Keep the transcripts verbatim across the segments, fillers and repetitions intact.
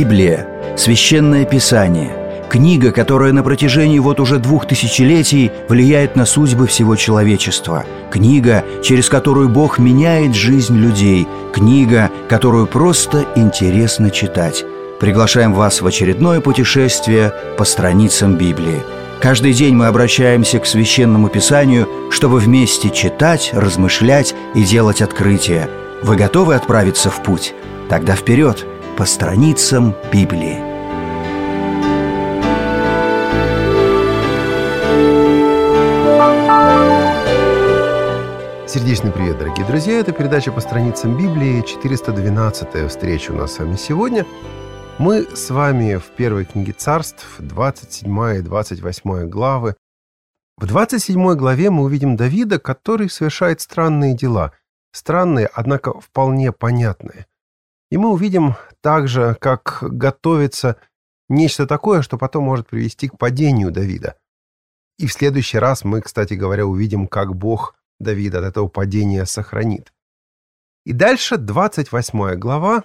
Библия – священное писание, книга, которая на протяжении вот уже двух тысячелетий влияет на судьбы всего человечества, книга, через которую Бог меняет жизнь людей, книга, которую просто интересно читать. Приглашаем вас в очередное путешествие по страницам Библии. Каждый день мы обращаемся к Священному Писанию, чтобы вместе читать, размышлять и делать открытия. Вы готовы отправиться в путь? Тогда вперед, по страницам Библии. Сердечный привет, дорогие друзья! Это передача «По страницам Библии», четыреста двенадцатая встреча у нас с вами сегодня. Мы с вами в первой книге Царств, двадцать седьмая и двадцать восьмая главы. В двадцать седьмой главе мы увидим Давида, который совершает странные дела. Странные, однако вполне понятные. И мы увидим также, как готовится нечто такое, что потом может привести к падению Давида. И в следующий раз мы, кстати говоря, увидим, как Бог Давида от этого падения сохранит. И дальше двадцать восьмая глава.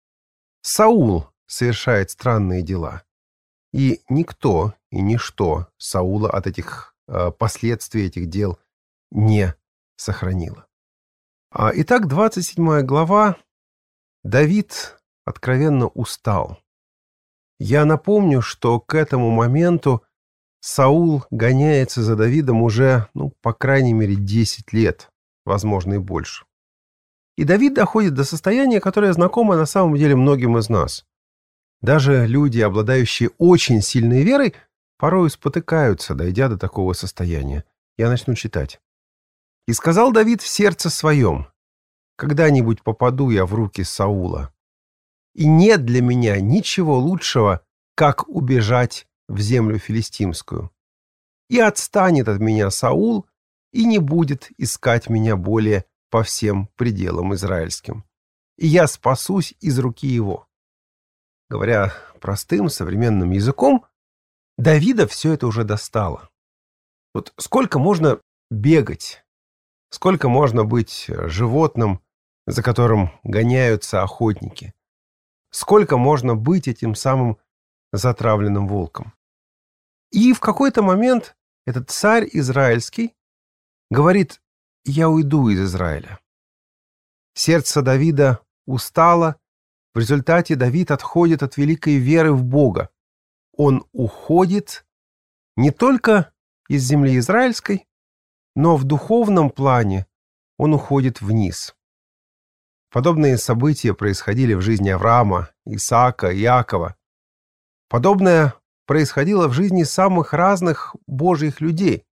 Саул совершает странные дела. И никто и ничто Саула от этих э, последствий этих дел не сохранило. А, итак, двадцать седьмая глава. Давид откровенно устал. Я напомню, что к этому моменту Саул гоняется за Давидом уже, ну, по крайней мере, десять лет, возможно, и больше. И Давид доходит до состояния, которое знакомо на самом деле многим из нас. Даже люди, обладающие очень сильной верой, порой спотыкаются, дойдя до такого состояния. Я начну читать. «И сказал Давид в сердце своем: когда-нибудь попаду я в руки Саула, и нет для меня ничего лучшего, как убежать в землю филистимскую. И отстанет от меня Саул, и не будет искать меня более по всем пределам израильским. И я спасусь из руки его». Говоря простым современным языком, Давида все это уже достало. Вот сколько можно бегать, сколько можно быть животным, за которым гоняются охотники, сколько можно быть этим самым затравленным волком. И в какой-то момент этот царь израильский говорит: «Я уйду из Израиля». Сердце Давида устало. В результате Давид отходит от великой веры в Бога. Он уходит не только из земли израильской, но в духовном плане он уходит вниз. Подобные события происходили в жизни Авраама, Исаака, Иакова. Подобное происходило в жизни самых разных Божьих людей.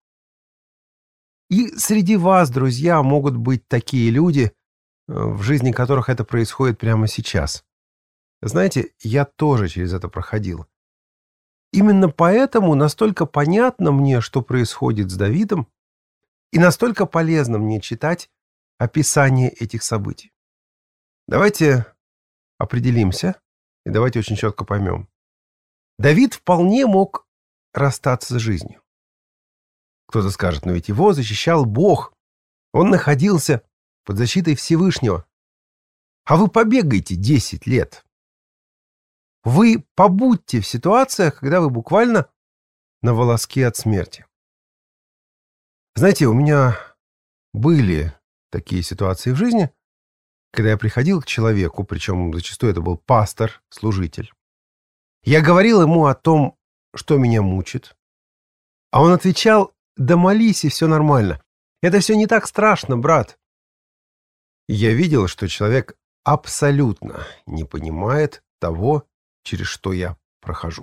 И среди вас, друзья, могут быть такие люди, в жизни которых это происходит прямо сейчас. Знаете, я тоже через это проходил. Именно поэтому настолько понятно мне, что происходит с Давидом, и настолько полезно мне читать описание этих событий. Давайте определимся и давайте очень четко поймем. Давид вполне мог расстаться с жизнью. Кто-то скажет: но ведь его защищал Бог. Он находился под защитой Всевышнего. А вы побегайте десять лет. Вы побудьте в ситуациях, когда вы буквально на волоске от смерти. Знаете, у меня были такие ситуации в жизни, когда я приходил к человеку, причем зачастую это был пастор, служитель. Я говорил ему о том, что меня мучит, а он отвечал: да молись, и все нормально. Это все не так страшно, брат. И я видел, что человек абсолютно не понимает того, через что я прохожу.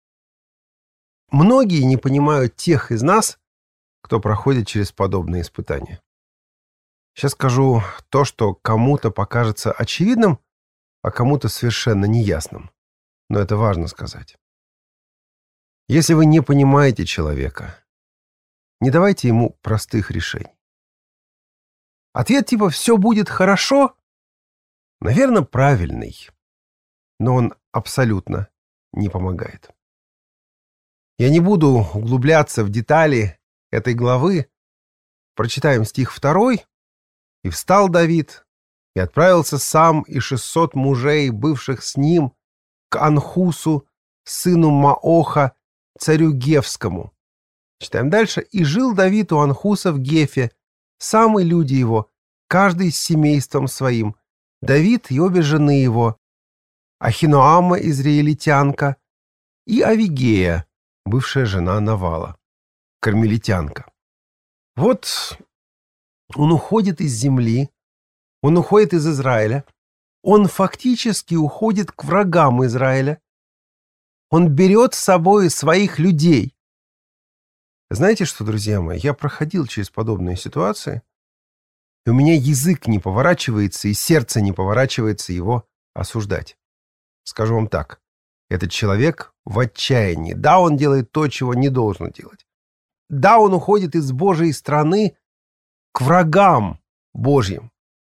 Многие не понимают тех из нас, кто проходит через подобные испытания. Сейчас скажу то, что кому-то покажется очевидным, а кому-то совершенно неясным. Но это важно сказать. Если вы не понимаете человека, не давайте ему простых решений. Ответ типа «все будет хорошо», наверное, правильный, но он абсолютно не помогает. Я не буду углубляться в детали этой главы. Прочитаем стих второй. «И встал Давид, и отправился сам и шестьсот мужей, бывших с ним, к Анхусу, сыну Маоха, царю Гефскому». Читаем дальше. «И жил Давид у Анхуса в Гефе, сам и люди его, каждый с семейством своим, Давид и обе жены его, Ахиноама, израильтянка, и Авигея, бывшая жена Навала, кармелитянка». Вот он уходит из земли, он уходит из Израиля, он фактически уходит к врагам Израиля, он берет с собой своих людей. Знаете что, друзья мои, я проходил через подобные ситуации, и у меня язык не поворачивается, и сердце не поворачивается его осуждать. Скажу вам так, этот человек в отчаянии. Да, он делает то, чего не должен делать. Да, он уходит из Божьей страны к врагам Божьим.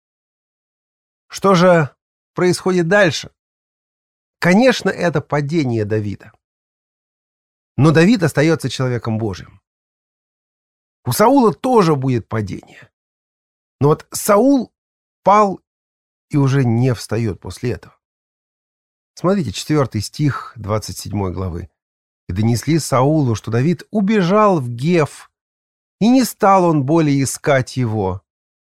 Что же происходит дальше? Конечно, это падение Давида. Но Давид остается человеком Божьим. У Саула тоже будет падение. Но вот Саул пал и уже не встает после этого. Смотрите, четвертый стих двадцать седьмой главы. «И донесли Саулу, что Давид убежал в Геф, и не стал он более искать его».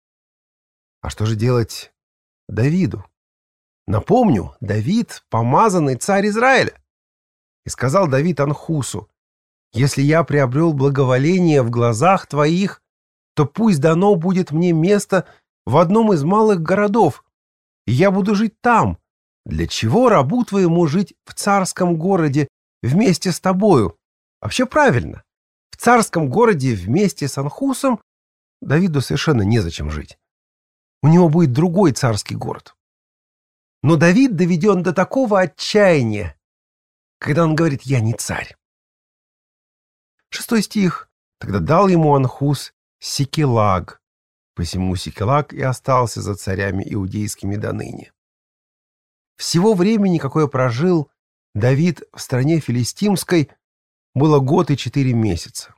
А что же делать Давиду? Напомню, Давид — помазанный царь Израиля. И сказал Давид Анхусу: «Если я приобрел благоволение в глазах твоих, то пусть дано будет мне место в одном из малых городов, и я буду жить там. Для чего рабу твоему жить в царском городе вместе с тобою?» Вообще правильно. В царском городе вместе с Анхусом Давиду совершенно незачем жить. У него будет другой царский город. Но Давид доведен до такого отчаяния, когда он говорит: «Я не царь». Шестой стих. «Тогда дал ему Анхус Сикелаг, посему Сикелаг и остался за царями иудейскими доныне». Всего времени, какое прожил Давид в стране филистимской, было год и четыре месяца.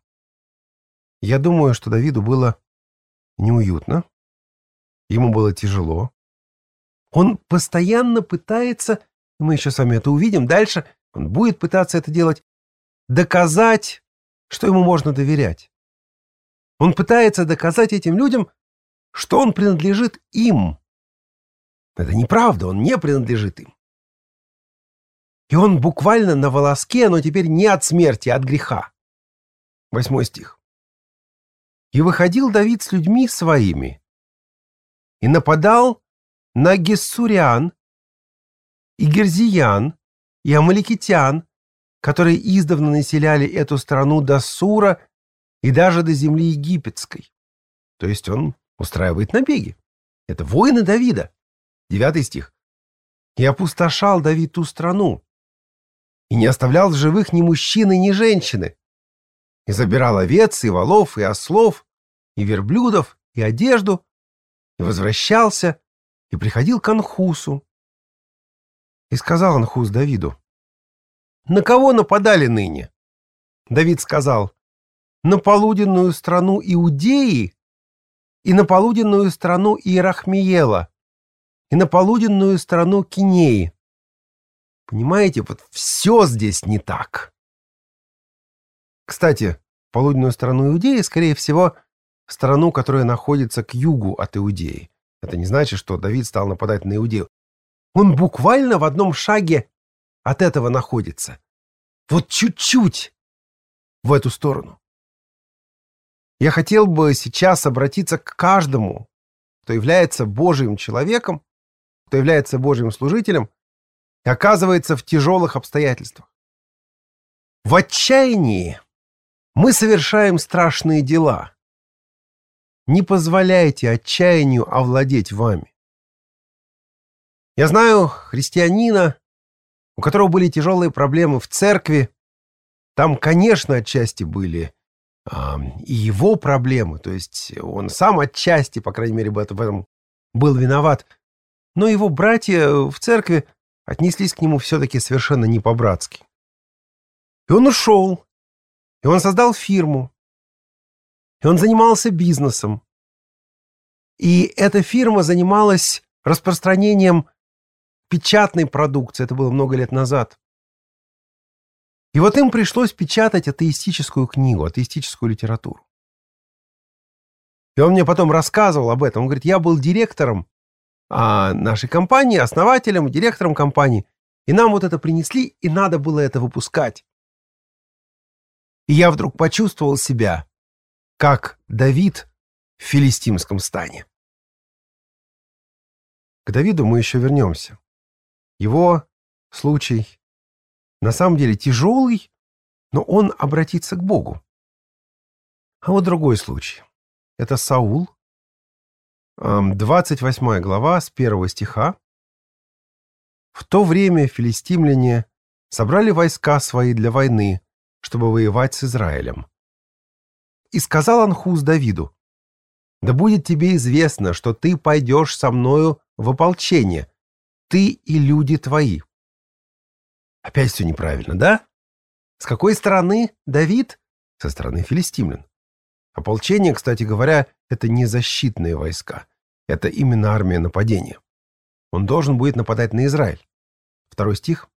Я думаю, что Давиду было неуютно, ему было тяжело. Он постоянно пытается, мы еще с вами это увидим дальше, он будет пытаться это делать, доказать, что ему можно доверять. Он пытается доказать этим людям, что он принадлежит им. Это неправда, он не принадлежит им. И он буквально на волоске, но теперь не от смерти, а от греха. Восьмой стих. «И выходил Давид с людьми своими, и нападал на Гессурян, и Герзиян, и Амаликитян, которые издавна населяли эту страну до Сура и даже до земли египетской». То есть он устраивает набеги. Это воины Давида. Девятый стих. «И опустошал Давид ту страну, и не оставлял в живых ни мужчины, ни женщины, и забирал овец, и волов, и ослов, и верблюдов, и одежду, и возвращался, и приходил к Анхусу. И сказал Анхус Давиду: «На кого нападали ныне?» Давид сказал: «На полуденную страну Иудеи, и на полуденную страну Иерахмиела, и на полуденную страну Кинеи». Понимаете, вот все здесь не так. Кстати, полуденную страну Иудеи, скорее всего, страну, которая находится к югу от Иудеи. Это не значит, что Давид стал нападать на Иудею. Он буквально в одном шаге от этого находится. Вот чуть-чуть в эту сторону. Я хотел бы сейчас обратиться к каждому, кто является Божьим человеком, кто является Божьим служителем, и оказывается в тяжелых обстоятельствах. В отчаянии мы совершаем страшные дела. Не позволяйте отчаянию овладеть вами. Я знаю христианина, у которого были тяжелые проблемы в церкви. Там, конечно, отчасти были а, и его проблемы, то есть он сам отчасти, по крайней мере, в этом был виноват. Но его братья в церкви отнеслись к нему все-таки совершенно не по-братски. И он ушел, и он создал фирму, и он занимался бизнесом. И эта фирма занималась распространением печатной продукции. Это было много лет назад. И вот им пришлось печатать атеистическую книгу, атеистическую литературу. И он мне потом рассказывал об этом. Он говорит, я был директором а, нашей компании, основателем и директором компании. И нам вот это принесли, и надо было это выпускать. И я вдруг почувствовал себя, как Давид в филистимском стане. К Давиду мы еще вернемся. Его случай на самом деле тяжелый, но он обратится к Богу. А вот другой случай. Это Саул, двадцать восьмая глава, с первого стиха. В то время филистимляне собрали войска свои для войны, чтобы воевать с Израилем. И сказал Анхус Давиду, «Да будет тебе известно, что ты пойдешь со мною в ополчение, ты и люди твои». Опять все неправильно, да? С какой стороны Давид? Со стороны филистимлян. Ополчение, кстати говоря, это не защитные войска. Это именно армия нападения. Он должен будет нападать на Израиль. Второй стих.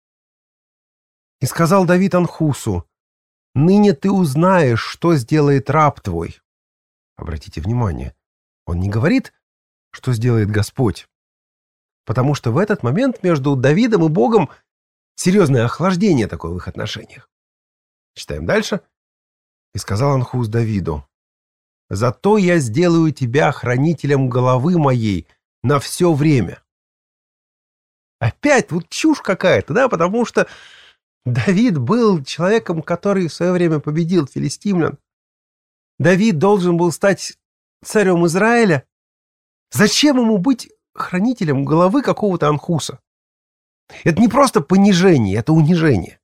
«И сказал Давид Анхусу, ныне ты узнаешь, что сделает раб твой». Обратите внимание, он не говорит, что сделает Господь. Потому что в этот момент между Давидом и Богом серьезное охлаждение такое в их отношениях. Читаем дальше. «И сказал Анхус Давиду, зато я сделаю тебя хранителем головы моей на все время». Опять вот чушь какая-то, да, потому что Давид был человеком, который в свое время победил филистимлян. Давид должен был стать царем Израиля. Зачем ему быть хранителем головы какого-то Анхуса? Это не просто понижение, это унижение.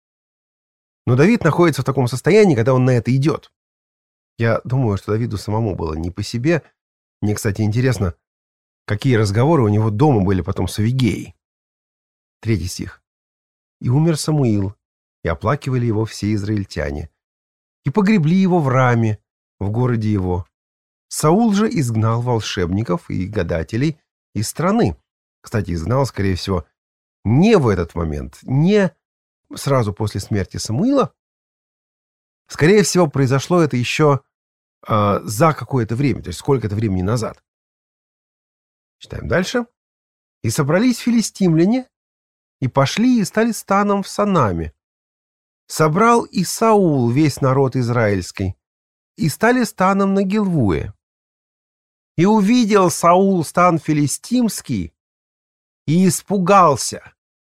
Но Давид находится в таком состоянии, когда он на это идет. Я думаю, что Давиду самому было не по себе. Мне, кстати, интересно, какие разговоры у него дома были потом с Авигеей. Третий стих. «И умер Самуил, и оплакивали его все израильтяне, и погребли его в Раме, в городе его. Саул же изгнал волшебников и гадателей из страны». Кстати, изгнал, скорее всего, не в этот момент, не сразу после смерти Самуила. Скорее всего, произошло это еще э, за какое-то время, то есть сколько-то времени назад. Читаем дальше. «И собрались филистимляне, и пошли и стали станом в Санаме. Собрал и Саул весь народ израильский, и стали станом на Гилвуе. И увидел Саул стан филистимский, и испугался,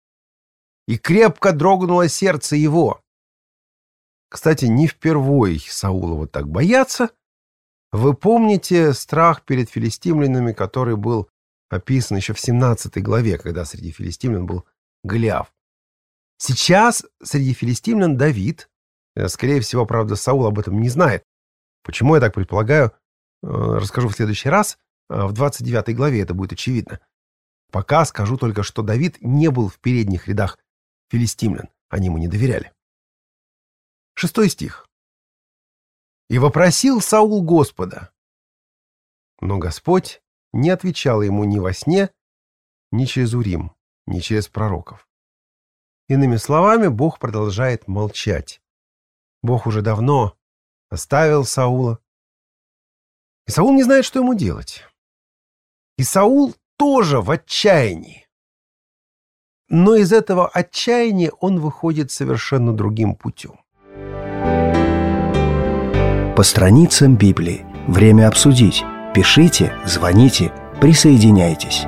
и крепко дрогнуло сердце его». Кстати, не впервой Саула вот так боятся. Вы помните страх перед филистимлянами, который был описан еще в семнадцатой главе, когда среди филистимлян был Голиаф. Сейчас среди филистимлян Давид. Скорее всего, правда, Саул об этом не знает. Почему я так предполагаю, расскажу в следующий раз. В двадцать девятой главе это будет очевидно. Пока скажу только, что Давид не был в передних рядах филистимлян. Они ему не доверяли. Шестой стих. «И вопросил Саул Господа, но Господь не отвечал ему ни во сне, ни через Урим, ни через пророков». Иными словами, Бог продолжает молчать. Бог уже давно оставил Саула. И Саул не знает, что ему делать. И Саул тоже в отчаянии. Но из этого отчаяния он выходит совершенно другим путем. По страницам Библии. Время обсудить. Пишите, звоните, присоединяйтесь.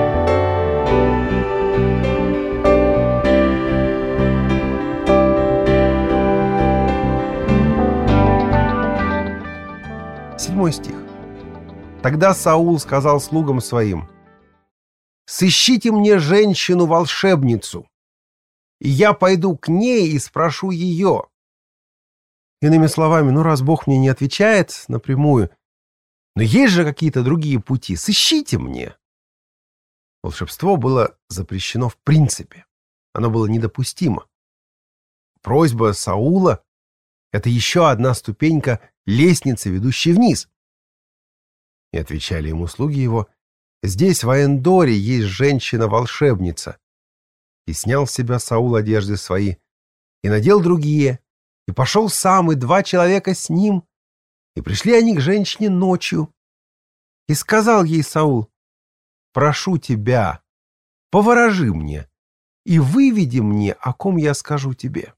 Седьмой стих. «Тогда Саул сказал слугам своим: сыщите мне женщину-волшебницу, и я пойду к ней и спрошу ее». Иными словами, ну раз Бог мне не отвечает напрямую, но есть же какие-то другие пути, сыщите мне. Волшебство было запрещено в принципе. Оно было недопустимо. Просьба Саула — это еще одна ступенька лестницы, ведущей вниз. И отвечали ему слуги его: Здесь, в Аэндоре, есть женщина-волшебница. И снял с себя Саул одежды свои, и надел другие, и пошел сам, и два человека с ним, и пришли они к женщине ночью. И сказал ей Саул: прошу тебя, поворожи мне, и выведи мне, о ком я скажу тебе.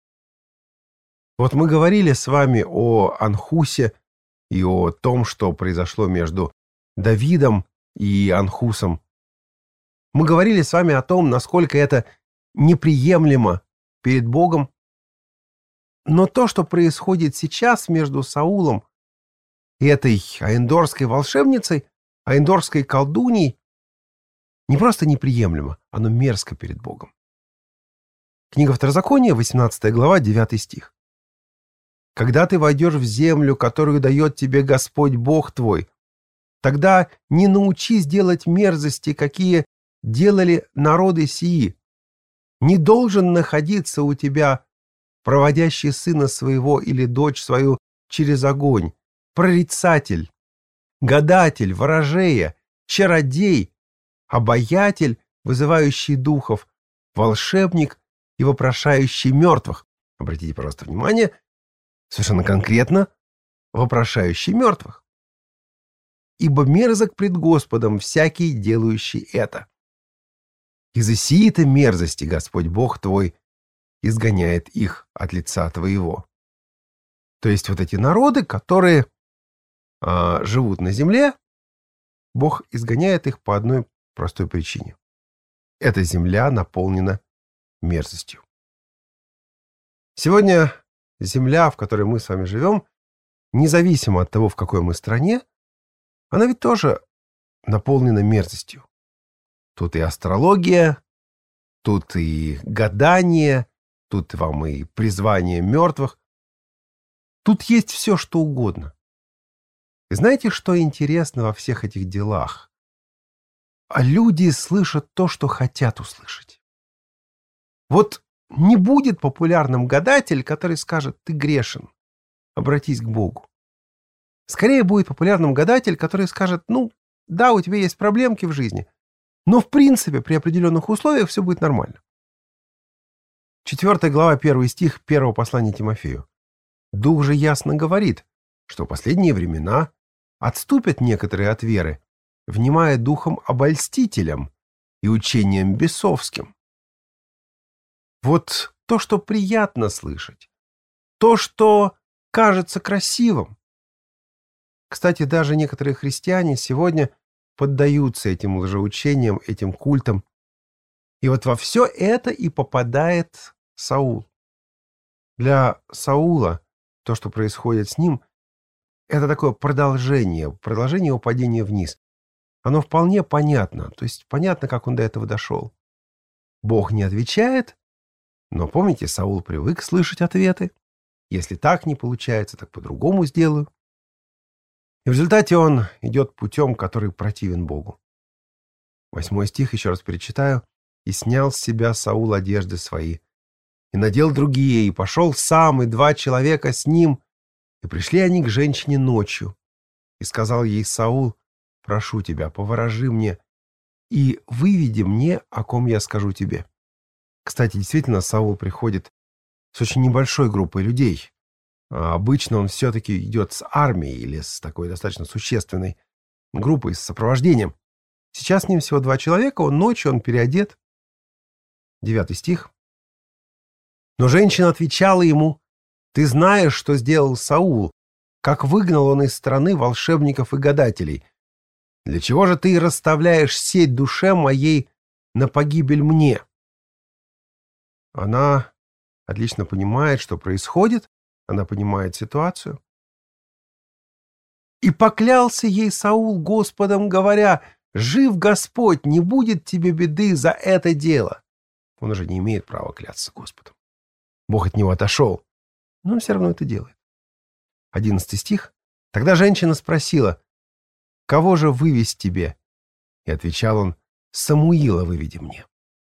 Вот мы говорили с вами о Анхусе и о том, что произошло между Давидом и Анхусом. Мы говорили с вами о том, насколько это неприемлемо перед Богом. Но то, что происходит сейчас между Саулом и этой аэндорской волшебницей, аэндорской колдуньей, не просто неприемлемо, оно мерзко перед Богом. Книга Второзакония, восемнадцатая глава, девятый стих. «Когда ты войдешь в землю, которую дает тебе Господь Бог твой, тогда не научись делать мерзости, какие делали народы сии. Не должен находиться у тебя проводящий сына своего или дочь свою через огонь, прорицатель, гадатель, ворожея, чародей, обаятель, вызывающий духов, волшебник и вопрошающий мертвых». Обратите, пожалуйста, внимание, совершенно конкретно вопрошающий мертвых. «Ибо мерзок пред Господом всякий, делающий это. Из-за сии-то мерзости Господь Бог твой изгоняет их от лица твоего». То есть вот эти народы, которые а, живут на земле, Бог изгоняет их по одной простой причине. Эта земля наполнена мерзостью. Сегодня земля, в которой мы с вами живем, независимо от того, в какой мы стране, она ведь тоже наполнена мерзостью. Тут и астрология, тут и гадание, тут вам и призвание мертвых. Тут есть все, что угодно. И знаете, что интересно во всех этих делах? А люди слышат то, что хотят услышать. Вот не будет популярным гадатель, который скажет: ты грешен, обратись к Богу. Скорее будет популярным гадатель, который скажет: ну, да, у тебя есть проблемки в жизни, но в принципе при определенных условиях все будет нормально. Четвертая глава, первый стих первого послания Тимофею. Дух же ясно говорит, что в последние времена отступят некоторые от веры, внимая духом обольстителям и учением бесовским. Вот то, что приятно слышать, то, что кажется красивым. Кстати, даже некоторые христиане сегодня поддаются этим лжеучениям, этим культам. И вот во все это и попадает Саул. Для Саула то, что происходит с ним, это такое продолжение, продолжение его падения вниз. Оно вполне понятно, то есть понятно, как он до этого дошел. Бог не отвечает, но помните, Саул привык слышать ответы. Если так не получается, так по-другому сделаю. И в результате он идет путем, который противен Богу. Восьмой стих, еще раз перечитаю. «И снял с себя Саул одежды свои, и надел другие, и пошел сам, и два человека с ним, и пришли они к женщине ночью. И сказал ей Саул: прошу тебя, поворожи мне, и выведи мне, о ком я скажу тебе». Кстати, действительно, Саул приходит с очень небольшой группой людей. А обычно он все-таки идет с армией или с такой достаточно существенной группой, с сопровождением. Сейчас с ним всего два человека, он ночью, он переодет. Девятый стих. Но женщина отвечала ему: «Ты знаешь, что сделал Саул, как выгнал он из страны волшебников и гадателей. Для чего же ты расставляешь сеть душе моей на погибель мне?» Она отлично понимает, что происходит, она понимает ситуацию. «И поклялся ей Саул Господом, говоря: жив Господь, не будет тебе беды за это дело». Он уже не имеет права клясться Господом. Бог от него отошел, но он все равно это делает. Одиннадцатый стих. Тогда женщина спросила: «Кого же вывесть тебе?» И отвечал он: «Самуила выведи мне».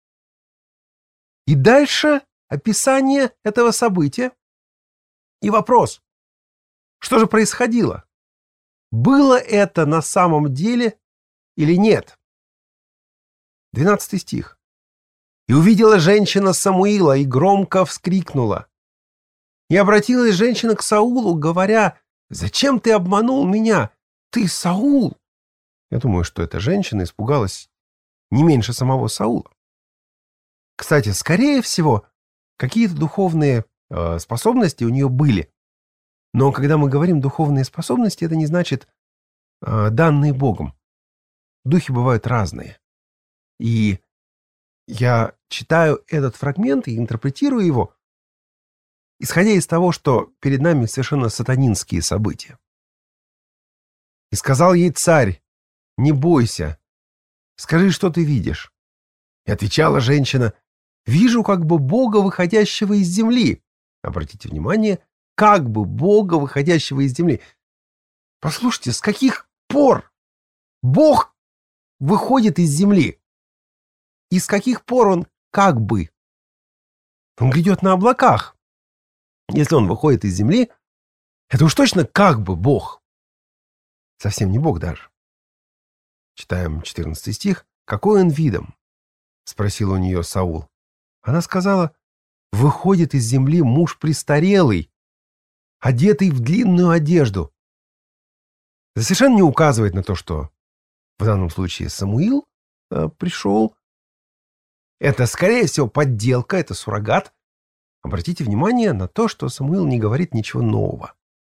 И дальше описание этого события и вопрос: что же происходило? Было это на самом деле или нет? Двенадцатый стих. «И увидела женщина Самуила, и громко вскрикнула. И обратилась женщина к Саулу, говоря: „Зачем ты обманул меня? Ты Саул!“» Я думаю, что эта женщина испугалась не меньше самого Саула. Кстати, скорее всего, какие-то духовные э, способности у нее были. Но когда мы говорим духовные способности, это не значит э, данные Богом. Духи бывают разные. И я читаю этот фрагмент и интерпретирую его, исходя из того, что перед нами совершенно сатанинские события. «И сказал ей царь: „Не бойся, скажи, что ты видишь“. И отвечала женщина: „Вижу как бы Бога, выходящего из земли“». Обратите внимание, как бы Бога, выходящего из земли. Послушайте, с каких пор Бог выходит из земли? И с каких пор он как бы? Он грядет на облаках. Если он выходит из земли, это уж точно как бы Бог. Совсем не Бог даже. Читаем четырнадцатый стих. «Какой он видом?“ спросил у нее Саул. Она сказала: „Выходит из земли муж престарелый, одетый в длинную одежду“. Это совершенно не указывает на то, что в данном случае Самуил э, пришел. Это, скорее всего, подделка, это суррогат. Обратите внимание на то, что Самуил не говорит ничего нового.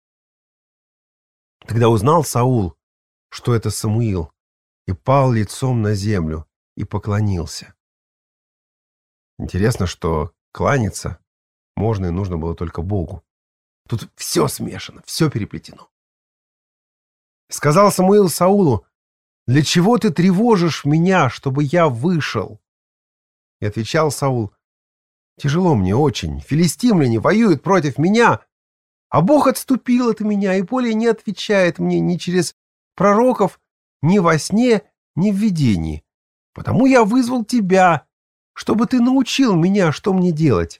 Тогда узнал Саул, что это Самуил, и пал лицом на землю и поклонился. Интересно, что кланяться можно и нужно было только Богу. Тут все смешано, все переплетено. Сказал Самуил Саулу: „Для чего ты тревожишь меня, чтобы я вышел?“ И отвечал Саул: „Тяжело мне очень. Филистимляне воюют против меня, а Бог отступил от меня и более не отвечает мне ни через пророков, ни во сне, ни в видении. Потому я вызвал тебя, чтобы ты научил меня, что мне делать“.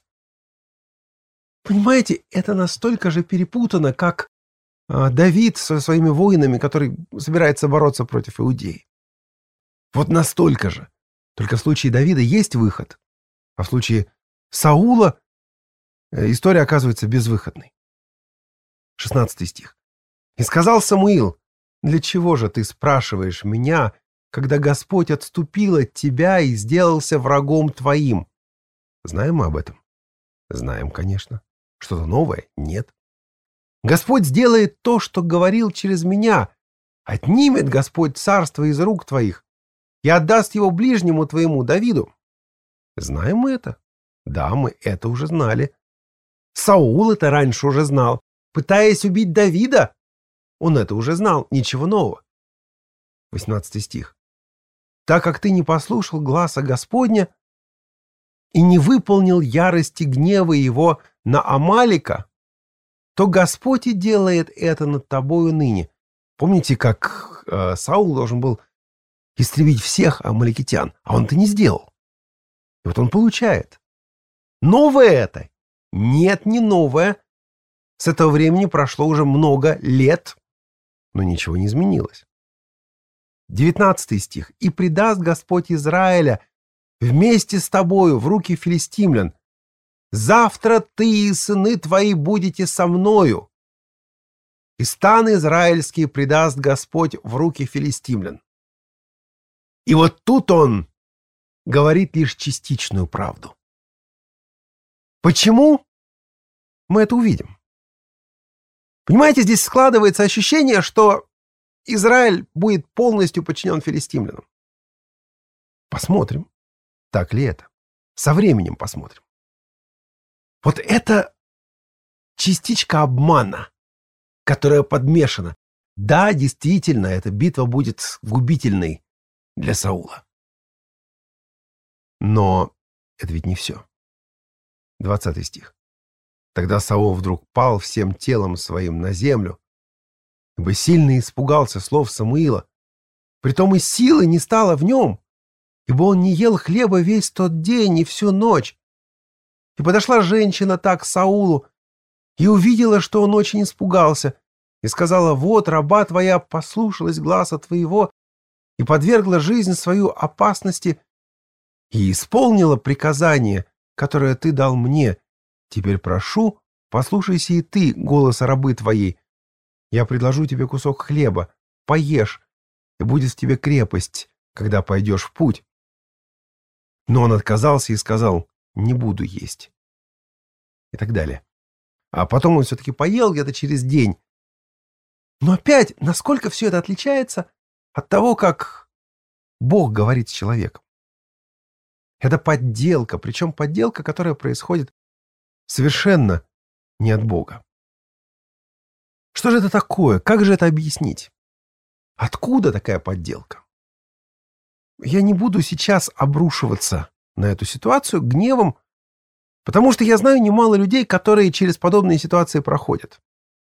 Понимаете, это настолько же перепутано, как а, Давид со своими воинами, который собирается бороться против Иудеи. Вот настолько же. Только в случае Давида есть выход, а в случае Саула история оказывается безвыходной. шестнадцатый стих. «И сказал Самуил: „Для чего же ты спрашиваешь меня, когда Господь отступил от тебя и сделался врагом твоим?“ Знаем мы об этом? Знаем, конечно. Что-то новое? Нет. Господь сделает то, что говорил через меня. Отнимет Господь царство из рук твоих и отдаст его ближнему твоему Давиду. Знаем мы это? Да, мы это уже знали. Саул это раньше уже знал. Пытаясь убить Давида, он это уже знал. Ничего нового. восемнадцатый стих. «Так как ты не послушал гласа Господня и не выполнил ярости гнева его на Амалика, то Господь и делает это над тобою ныне». Помните, как э, Саул должен был истребить всех амаликитян, а он это не сделал. И вот он получает. Новое это? Нет, не новое. С этого времени прошло уже много лет, но ничего не изменилось. девятнадцатый стих. «И предаст Господь Израиля вместе с тобою в руки филистимлян. Завтра ты и сыны твои будете со мною. И стан израильский предаст Господь в руки филистимлян». И вот тут он говорит лишь частичную правду. Почему? Мы это увидим. Понимаете, здесь складывается ощущение, что Израиль будет полностью подчинен филистимлянам. Посмотрим, так ли это. Со временем посмотрим. Вот это частичка обмана, которая подмешана. Да, действительно, эта битва будет губительной для Саула. Но это ведь не все. двадцатый стих. «Тогда Саул вдруг пал всем телом своим на землю, ибо сильно испугался слов Самуила. Притом и силы не стало в нем, ибо он не ел хлеба весь тот день и всю ночь. И подошла женщина так к Саулу и увидела, что он очень испугался, и сказала: „Вот раба твоя послушалась гласа твоего, и подвергла жизнь свою опасности и исполнила приказание, которое ты дал мне. Теперь прошу, послушайся и ты голоса рабы твоей. Я предложу тебе кусок хлеба, поешь, и будет в тебе крепость, когда пойдешь в путь». Но он отказался и сказал: «Не буду есть». И так далее. А потом он все-таки поел где-то через день. Но опять, насколько все это отличается от того, как Бог говорит с человеком. Это подделка, причем подделка, которая происходит совершенно не от Бога. Что же это такое? Как же это объяснить? Откуда такая подделка? Я не буду сейчас обрушиваться на эту ситуацию гневом, потому что я знаю немало людей, которые через подобные ситуации проходят.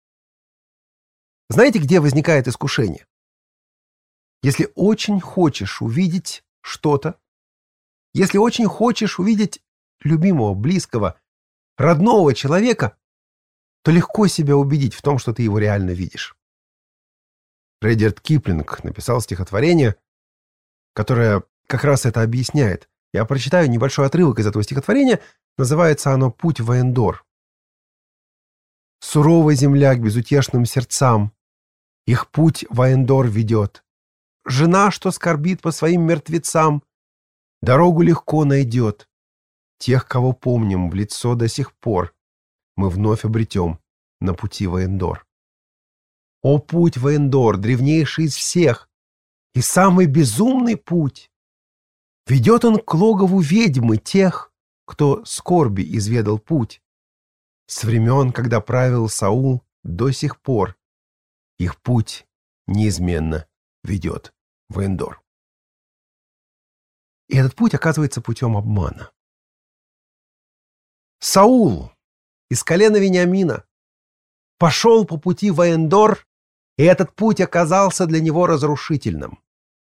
Знаете, где возникает искушение? Если очень хочешь увидеть что-то, если очень хочешь увидеть любимого, близкого, родного человека, то легко себя убедить в том, что ты его реально видишь. Редьярд Киплинг написал стихотворение, которое как раз это объясняет. Я прочитаю небольшой отрывок из этого стихотворения. Называется оно «Путь в Эндор». «Суровая земля к безутешным сердцам, их путь в Эндор ведет. Жена, что скорбит по своим мертвецам, дорогу легко найдет. Тех, кого помним в лицо до сих пор, мы вновь обретем на пути в Эндор. О, путь в Эндор, древнейший из всех, и самый безумный путь! Ведет он к логову ведьмы тех, кто скорби изведал путь. С времен, когда правил Саул, до сих пор их путь неизменно ведет в Эндор». И этот путь оказывается путем обмана. Саул из колена Вениамина пошел по пути в Эндор, и этот путь оказался для него разрушительным.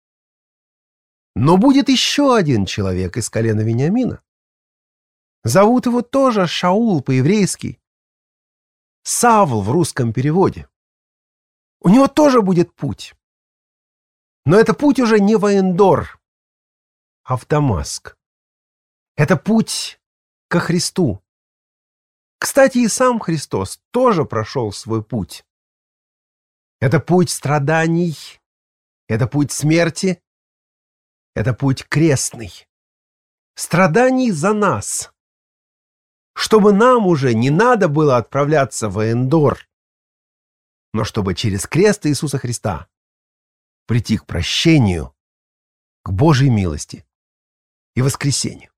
Но будет еще один человек из колена Вениамина. Зовут его тоже Шаул по-еврейски, Савл в русском переводе. У него тоже будет путь. Но это путь уже не в Эндор, а в Дамаск. Это путь ко Христу. Кстати, и сам Христос тоже прошел свой путь. Это путь страданий, это путь смерти, это путь крестный. Страданий за нас, чтобы нам уже не надо было отправляться в Эндор, но чтобы через крест Иисуса Христа прийти к прощению, к Божьей милости и воскресению.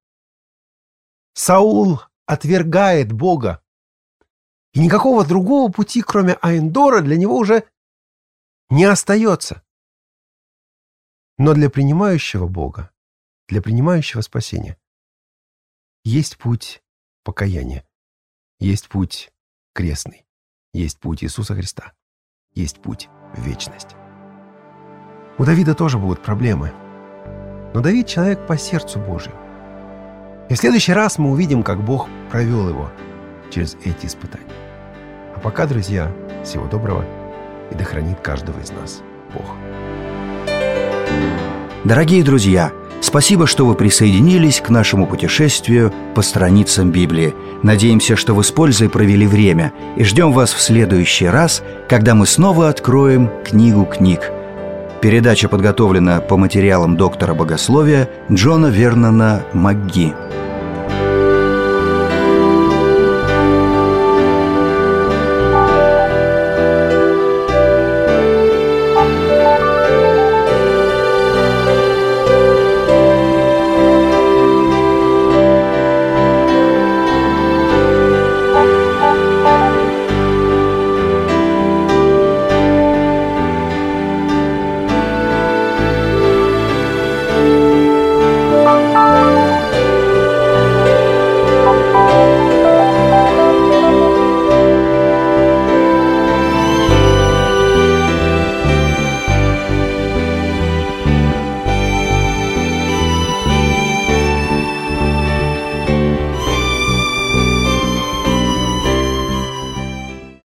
Саул отвергает Бога, и никакого другого пути, кроме Эндора, для него уже не остается. Но для принимающего Бога, для принимающего спасения, есть путь покаяния, есть путь крестный, есть путь Иисуса Христа, есть путь в вечность. У Давида тоже будут проблемы, но Давид человек по сердцу Божию. И в следующий раз мы увидим, как Бог провел его через эти испытания. А пока, друзья, всего доброго, и да хранит каждого из нас Бог. Дорогие друзья, спасибо, что вы присоединились к нашему путешествию по страницам Библии. Надеемся, что вы с пользой провели время, и ждем вас в следующий раз, когда мы снова откроем книгу книг. Передача подготовлена по материалам доктора богословия Джона Вернона МакГи.